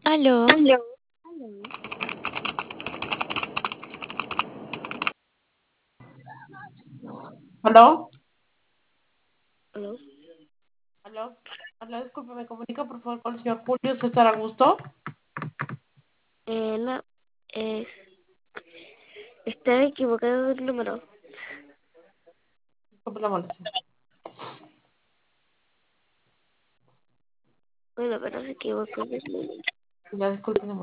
Aló, Aló. ¿Aló? Aló. ¿Aló? ¿Aló? Disculpe, ¿me comunica por favor con el señor Julio César Augusto? No, eh, está equivocado el número. Disculpe la molestia. Bueno, pero se equivocó del número. Ya, disculpe la molestia.